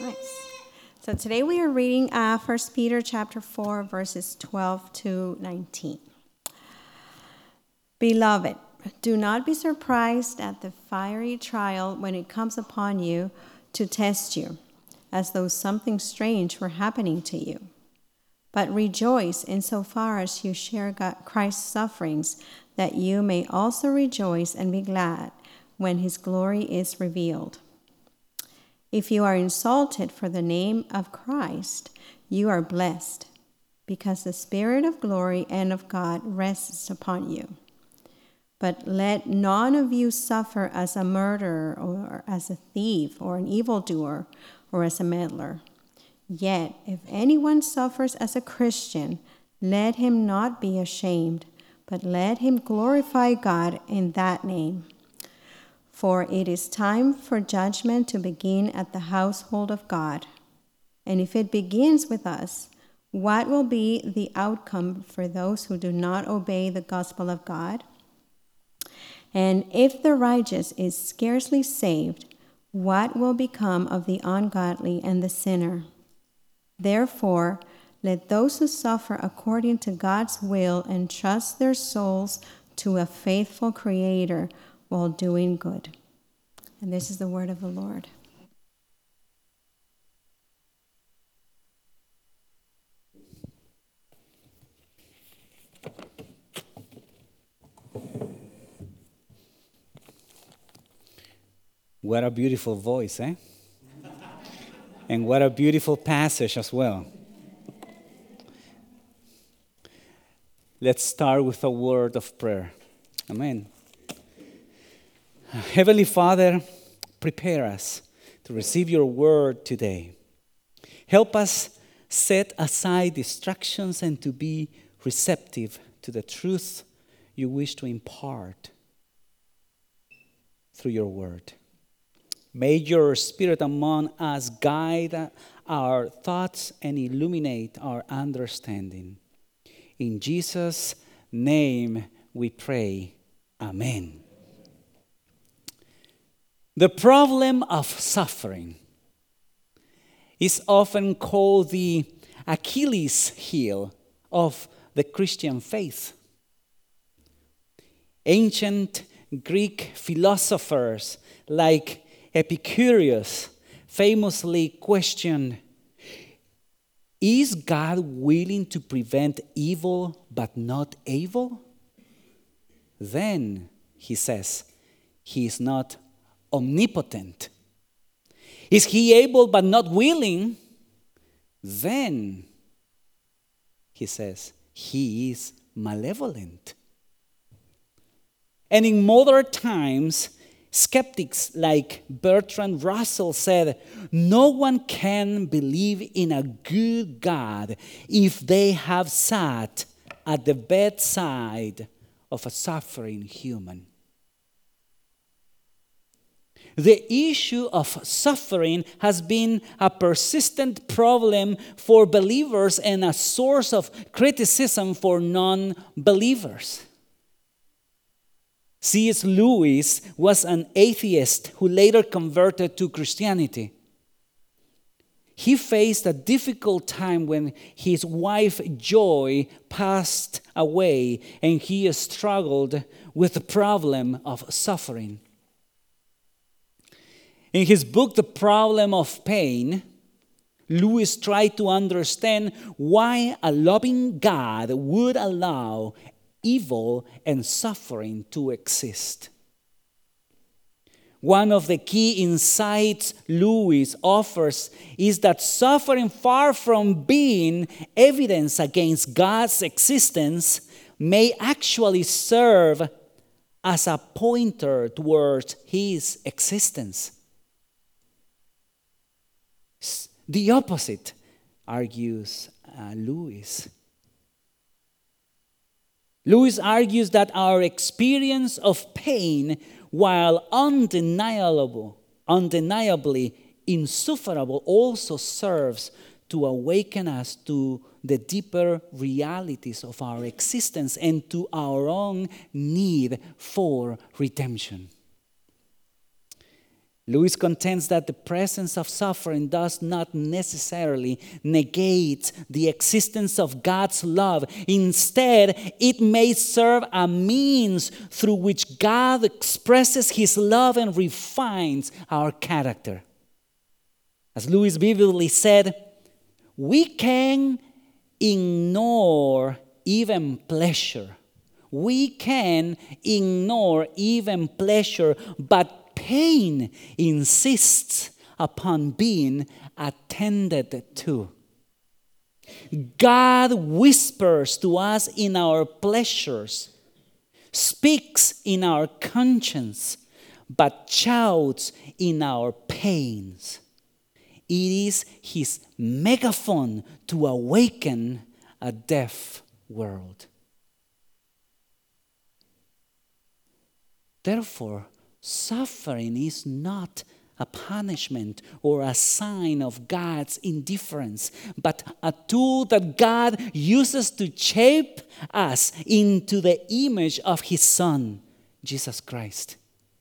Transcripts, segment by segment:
Nice. So today we are reading 1 Peter chapter 4, verses 12 to 19. Beloved, do not be surprised at the fiery trial when it comes upon you to test you, as though something strange were happening to you. But rejoice insofar as you share Christ's sufferings, that you may also rejoice and be glad when his glory is revealed. If you are insulted for the name of Christ, you are blessed, because the Spirit of glory and of God rests upon you. But let none of you suffer as a murderer, or as a thief, or an evildoer, or as a meddler. Yet, if anyone suffers as a Christian, let him not be ashamed, but let him glorify God in that name. For it is time for judgment to begin at the household of God. And if it begins with us, what will be the outcome for those who do not obey the gospel of God? And if the righteous is scarcely saved, what will become of the ungodly and the sinner? Therefore, let those who suffer according to God's will entrust their souls to a faithful Creator while doing good. And this is the word of the Lord. What a beautiful voice, eh? And what a beautiful passage as well. Let's start with a word of prayer. Amen. Heavenly Father, prepare us to receive your word today. Help us set aside distractions and to be receptive to the truth you wish to impart through your word. May your Spirit among us guide our thoughts and illuminate our understanding. In Jesus' name we pray. Amen. The problem of suffering is often called the Achilles heel of the Christian faith. Ancient Greek philosophers like Epicurus famously questioned, is God willing to prevent evil but not able? Then, he says, he is not omnipotent. Is he able but not willing? Then, he says, he is malevolent. And in modern times, skeptics like Bertrand Russell said, no one can believe in a good God if they have sat at the bedside of a suffering human. The issue of suffering has been a persistent problem for believers and a source of criticism for non-believers. C.S. Lewis was an atheist who later converted to Christianity. He faced a difficult time when his wife Joy passed away, and he struggled with the problem of suffering. In his book, The Problem of Pain, Lewis tried to understand why a loving God would allow evil and suffering to exist. One of the key insights Lewis offers is that suffering, far from being evidence against God's existence, may actually serve as a pointer towards his existence. The opposite, argues Lewis. Lewis argues that our experience of pain, while undeniably insufferable, also serves to awaken us to the deeper realities of our existence and to our own need for redemption. Lewis contends that the presence of suffering does not necessarily negate the existence of God's love. Instead, it may serve a means through which God expresses his love and refines our character. As Lewis vividly said, we can ignore even pleasure. We can ignore even pleasure, but pain insists upon being attended to. God whispers to us in our pleasures, speaks in our conscience, but shouts in our pains. It is his megaphone to awaken a deaf world. Therefore, suffering is not a punishment or a sign of God's indifference, but a tool that God uses to shape us into the image of his Son, Jesus Christ.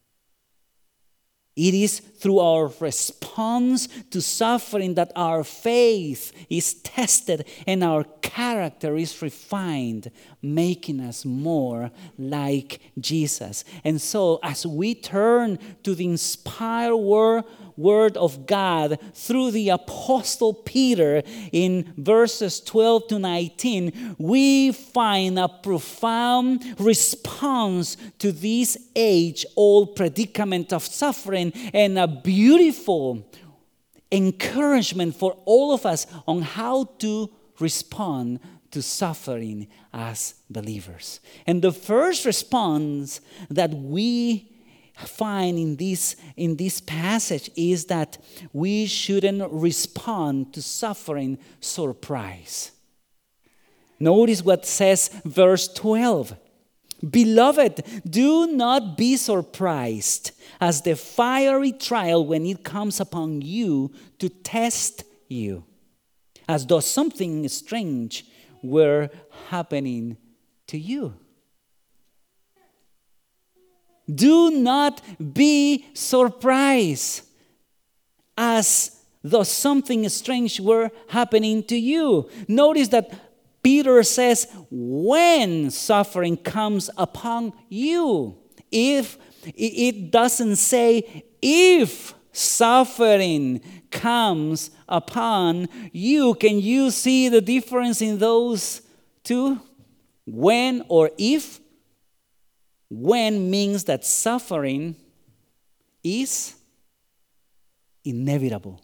It is through our response to suffering that our faith is tested and our character is refined, making us more like Jesus. And so, as we turn to the inspired word of God through the Apostle Peter in verses 12 to 19, we find a profound response to this age-old predicament of suffering and a beautiful encouragement for all of us on how to respond to suffering as believers. And the first response that we find in this passage is that we shouldn't respond to suffering surprise. Notice what says verse 12. Beloved, do not be surprised as the fiery trial when it comes upon you to test you, as though something strange were happening to you. Do not be surprised as though something strange were happening to you. Notice that Peter says, when suffering comes upon you. If it doesn't say, if suffering comes upon you. Can you see the difference in those two? When or if? When means that suffering is inevitable.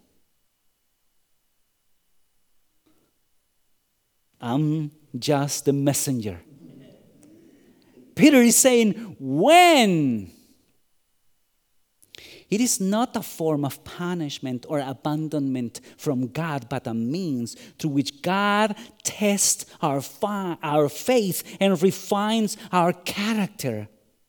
I'm just the messenger. Peter is saying, when? It is not a form of punishment or abandonment from God, but a means through which God tests our faith and refines our character.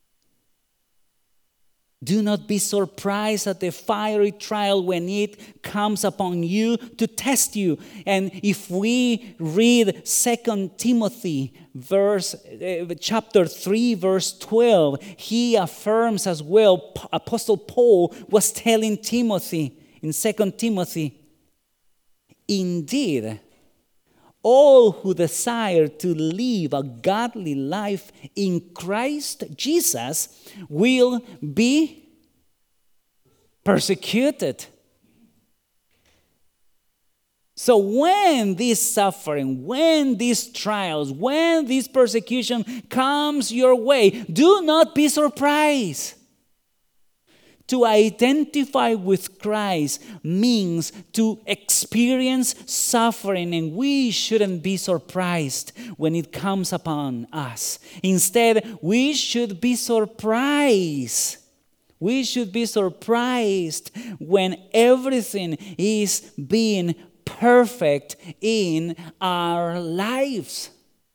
Do not be surprised at the fiery trial when it comes upon you to test you. And if we read 2 Timothy chapter 3, verse 12, he affirms as well, Apostle Paul was telling Timothy in 2 Timothy, indeed, all who desire to live a godly life in Christ Jesus will be persecuted. So when this suffering, when these trials, when this persecution comes your way, do not be surprised. To identify with Christ means to experience suffering, and we shouldn't be surprised when it comes upon us. Instead, we should be surprised. We should be surprised when everything is being perfect in our lives.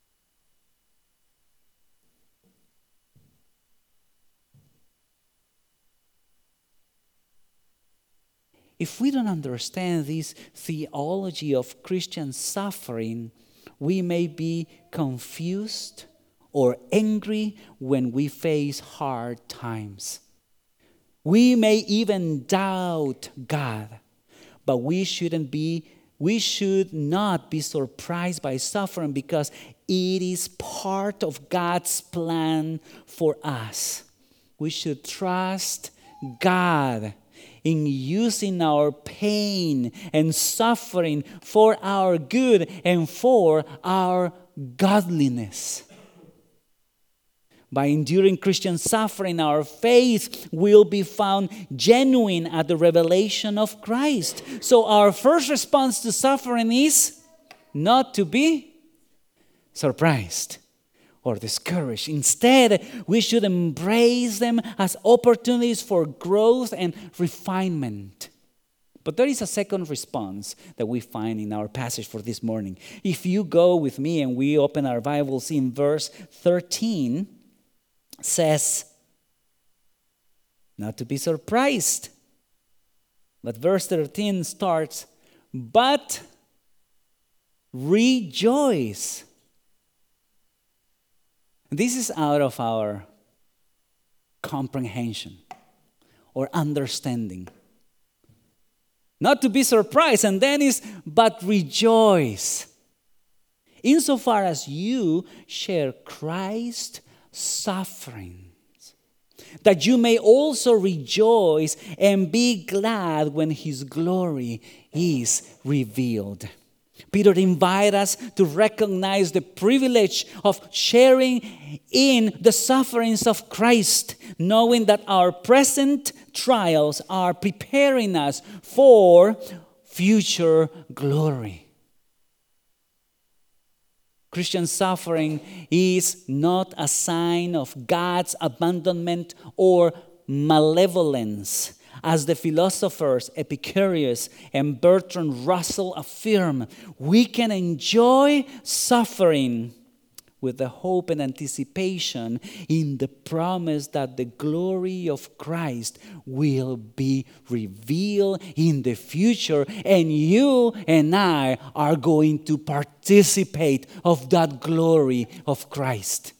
If we don't understand this theology of Christian suffering, we may be confused or angry when we face hard times. We may even doubt God, but we should not be surprised by suffering because it is part of God's plan for us. We should trust God in using our pain and suffering for our good and for our godliness. By enduring Christian suffering, our faith will be found genuine at the revelation of Christ. So our first response to suffering is not to be surprised or discouraged. Instead, we should embrace them as opportunities for growth and refinement. But there is a second response that we find in our passage for this morning. If you go with me and we open our Bibles in verse 13, says, not to be surprised. But verse 13 starts, but rejoice. This is out of our comprehension or understanding. Not to be surprised, and then is, but rejoice. Insofar as you share Christ's sufferings, that you may also rejoice and be glad when his glory is revealed. Peter invites us to recognize the privilege of sharing in the sufferings of Christ, knowing that our present trials are preparing us for future glory. Christian suffering is not a sign of God's abandonment or malevolence. As the philosophers Epicurus and Bertrand Russell affirm, we can enjoy suffering with the hope and anticipation in the promise that the glory of Christ will be revealed in the future, and you and I are going to participate of that glory of Christ.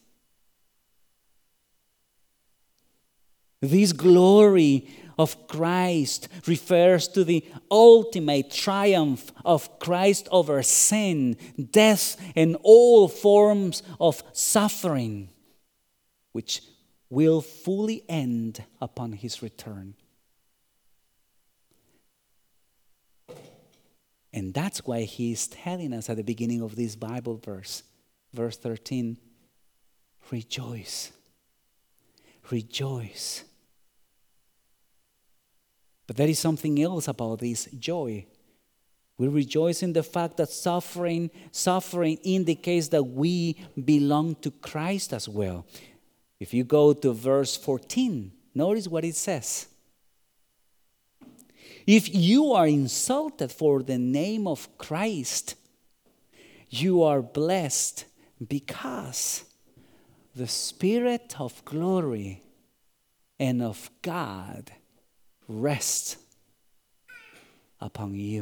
This glory of Christ refers to the ultimate triumph of Christ over sin, death, and all forms of suffering, which will fully end upon his return. And that's why he is telling us at the beginning of this Bible verse, verse 13, rejoice, rejoice. But there is something else about this joy. We rejoice in the fact that suffering indicates that we belong to Christ as well. If you go to verse 14, notice what it says. If you are insulted for the name of Christ, you are blessed because the Spirit of glory and of God rests upon you.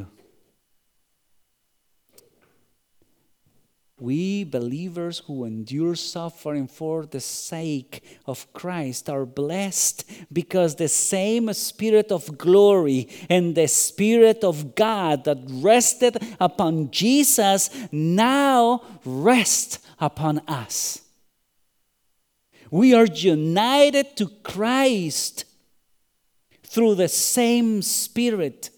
We believers who endure suffering for the sake of Christ are blessed because the same Spirit of glory and the Spirit of God that rested upon Jesus now rests upon us. We are united to Christ through the same Spirit.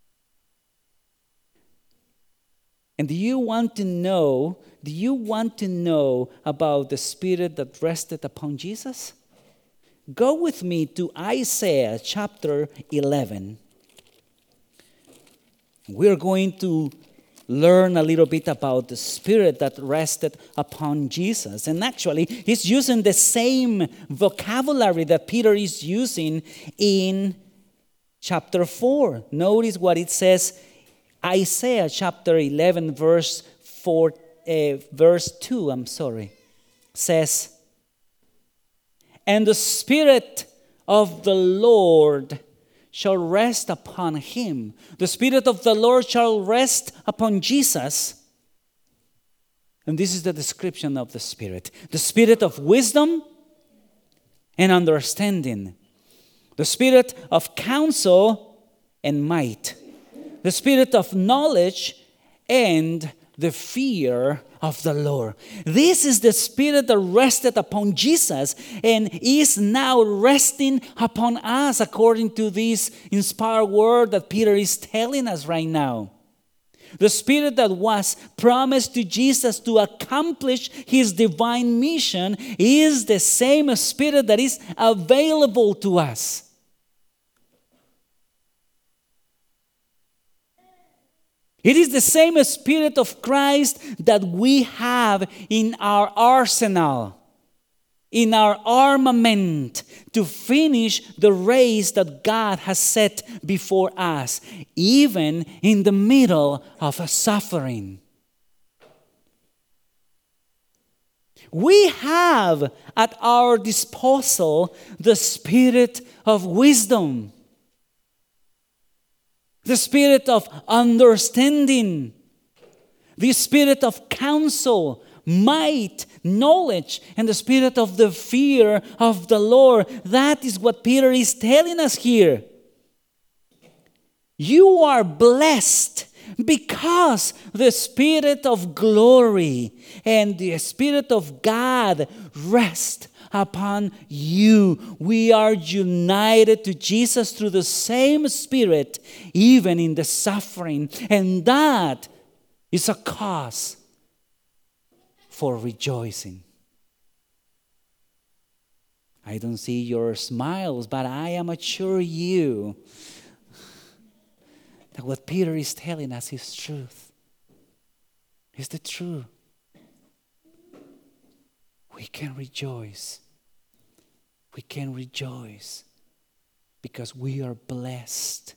And do you want to know about the Spirit that rested upon Jesus? Go with me to Isaiah chapter 11. We're going to learn a little bit about the Spirit that rested upon Jesus. And actually, he's using the same vocabulary that Peter is using in chapter 4. Notice what it says, Isaiah chapter 11, verse 2, says, and the Spirit of the Lord shall rest upon him. The Spirit of the Lord shall rest upon Jesus. And this is the description of the Spirit. The Spirit of wisdom and understanding, the spirit of counsel and might, the spirit of knowledge and the fear of the Lord. This is the spirit that rested upon Jesus and is now resting upon us according to this inspired word that Peter is telling us right now. The spirit that was promised to Jesus to accomplish his divine mission is the same spirit that is available to us. It is the same Spirit of Christ that we have in our arsenal, in our armament to finish the race that God has set before us, even in the middle of a suffering. We have at our disposal the Spirit of wisdom, the spirit of understanding, the spirit of counsel, might, knowledge, and the spirit of the fear of the Lord. That is what Peter is telling us here. You are blessed because the Spirit of glory and the Spirit of God rest upon you. We are united to Jesus through the same Spirit, even in the suffering. And that is a cause for rejoicing. I don't see your smiles, but I am assure you that what Peter is telling us is truth. It's the truth. We can rejoice. We can rejoice because we are blessed,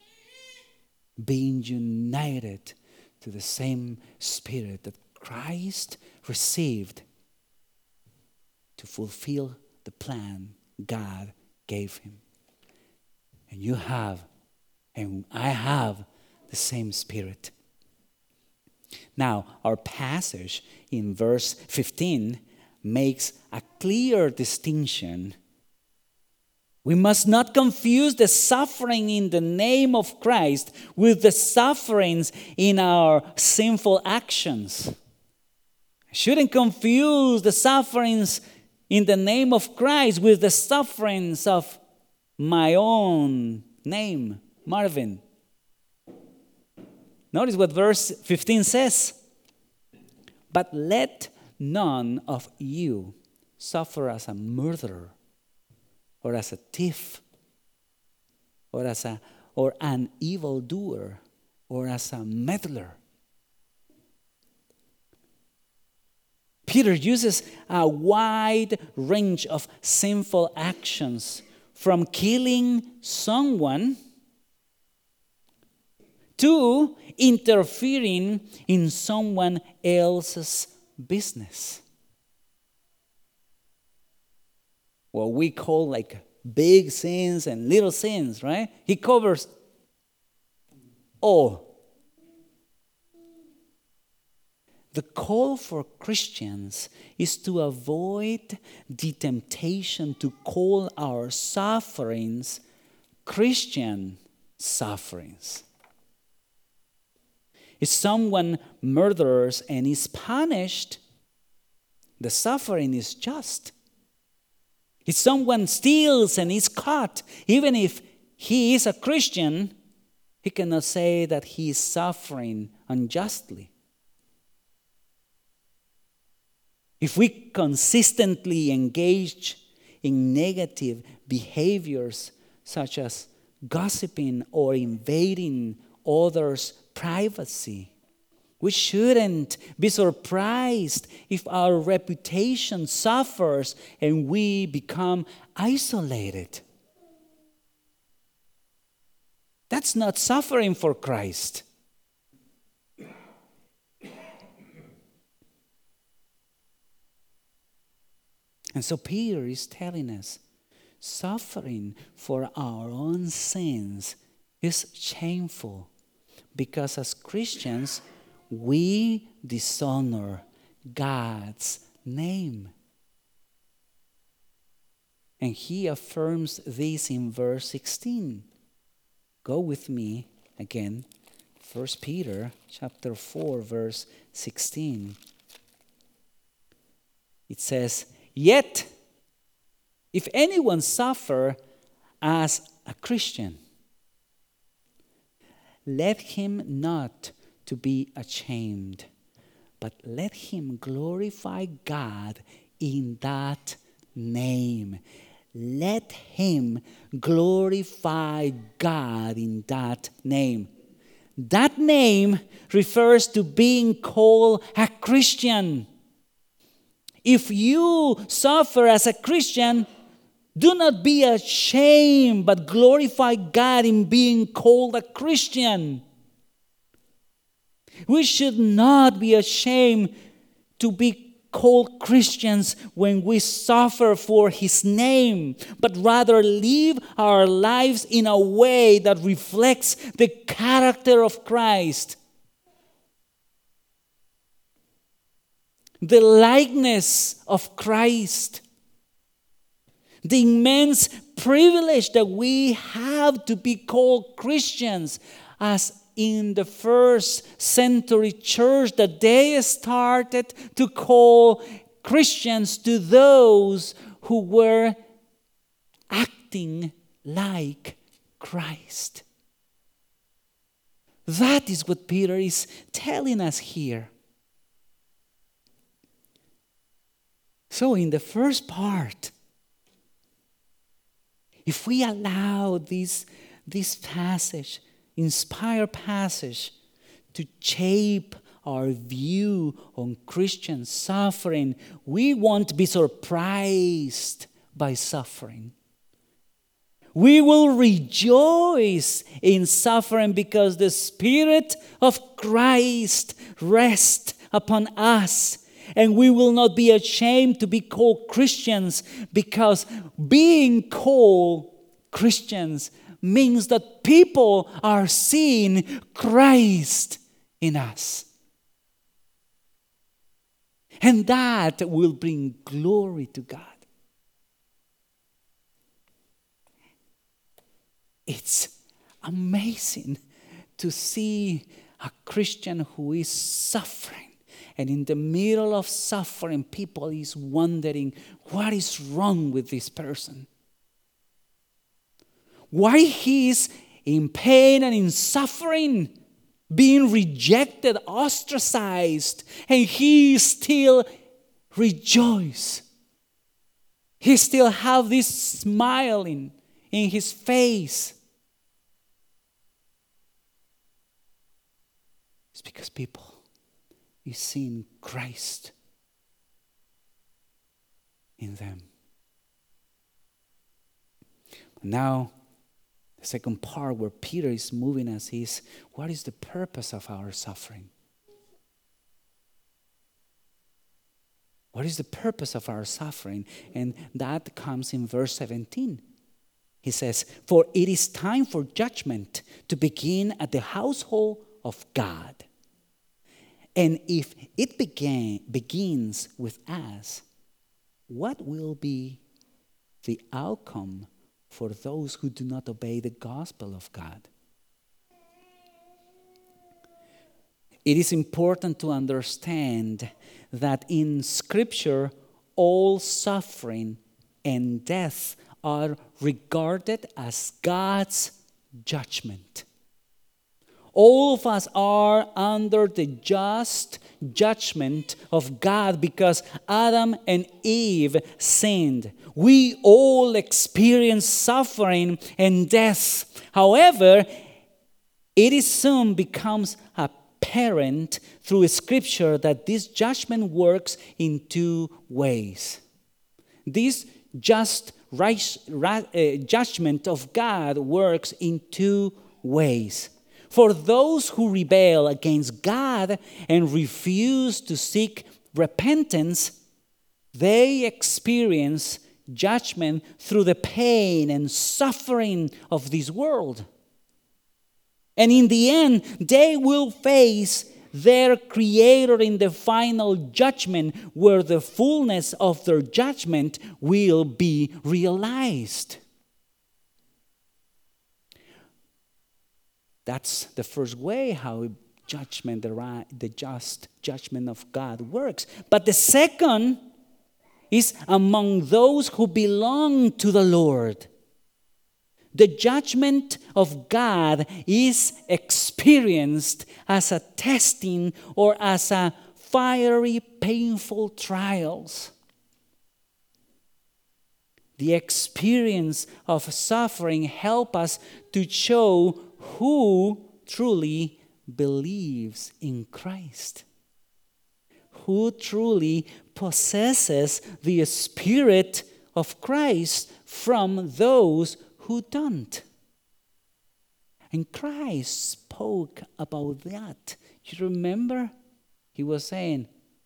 being united to the same Spirit that Christ received to fulfill the plan God gave him. And you have, and I have, the same Spirit. Now, our passage in verse 15 makes a clear distinction. We must not confuse the suffering in the name of Christ with the sufferings in our sinful actions. I shouldn't confuse the sufferings in the name of Christ with the sufferings of my own name, Marvin. Notice what verse 15 says. But let none of you suffer as a murderer, or as a thief, or an evildoer, or as a meddler. Peter uses a wide range of sinful actions, from killing someone to interfering in someone else's business. What we call like big sins and little sins, right? He covers all. The call for Christians is to avoid the temptation to call our sufferings Christian sufferings. If someone murders and is punished, the suffering is just. If someone steals and is caught, even if he is a Christian, he cannot say that he is suffering unjustly. If we consistently engage in negative behaviors such as gossiping or invading others' privacy, we shouldn't be surprised if our reputation suffers and we become isolated. That's not suffering for Christ. And so Peter is telling us, suffering for our own sins is shameful because as Christians, we dishonor God's name. And he affirms this in verse 16. Go with me again. 1 Peter chapter 4, verse 16. It says, "Yet, if anyone suffer as a Christian, let him not to be ashamed, but let him glorify God in that name." Let him glorify God in that name. That name refers to being called a Christian. If you suffer as a Christian, do not be ashamed, but glorify God in being called a Christian. We should not be ashamed to be called Christians when we suffer for His name, but rather live our lives in a way that reflects the character of Christ, the likeness of Christ, the immense privilege that we have to be called Christians, as in the first century church that they started to call Christians to those who were acting like Christ. That is what Peter is telling us here. So in the first part, if we allow this passage, inspired passage, to shape our view on Christian suffering, we won't be surprised by suffering. We will rejoice in suffering because the Spirit of Christ rests upon us. And we will not be ashamed to be called Christians, because being called Christians means that people are seeing Christ in us. And that will bring glory to God. It's amazing to see a Christian who is suffering. And in the middle of suffering, people is wondering, what is wrong with this person? Why he is in pain and in suffering, being rejected, ostracized, and he still rejoices. He still have this smiling in his face. It's because people is seeing Christ in them. Now, the second part where Peter is moving us is, what is the purpose of our suffering? What is the purpose of our suffering? And that comes in verse 17. He says, "For it is time for judgment to begin at the household of God. And if it begins with us, what will be the outcome for those who do not obey the gospel of God?" It is important to understand that in Scripture, all suffering and death are regarded as God's judgment. All of us are under the just judgment of God because Adam and Eve sinned. We all experience suffering and death. However, it soon becomes apparent through Scripture that this judgment works in two ways. This just judgment of God works in two ways. For those who rebel against God and refuse to seek repentance, they experience judgment through the pain and suffering of this world. And in the end, they will face their Creator in the final judgment, where the fullness of their judgment will be realized. That's the first way how judgment, the just judgment of God works. But the second is among those who belong to the Lord. The judgment of God is experienced as a testing or as a fiery, painful trials. The experience of suffering helps us to show who truly believes in Christ, who truly possesses the Spirit of Christ from those who don't. And Christ spoke about that. You remember? He was saying,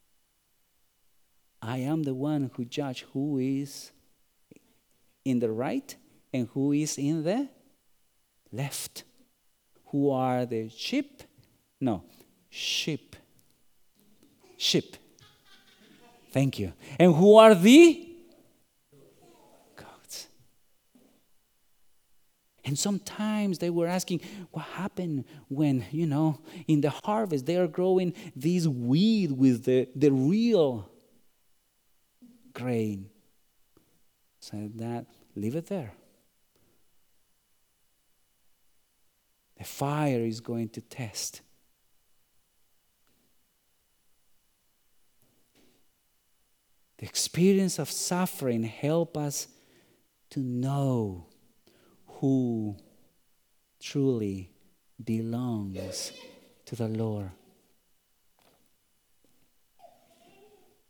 I am the one who judges who is in the right and who is in the left. Who are the sheep? No, sheep. Sheep. Thank you. And who are the goats? And sometimes they were asking, what happened when, in the harvest they are growing this weed with the real grain? So that, leave it there. The fire is going to test. The experience of suffering helps us to know who truly belongs to the Lord.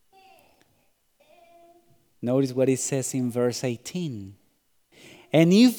Notice what it says in verse 18. And if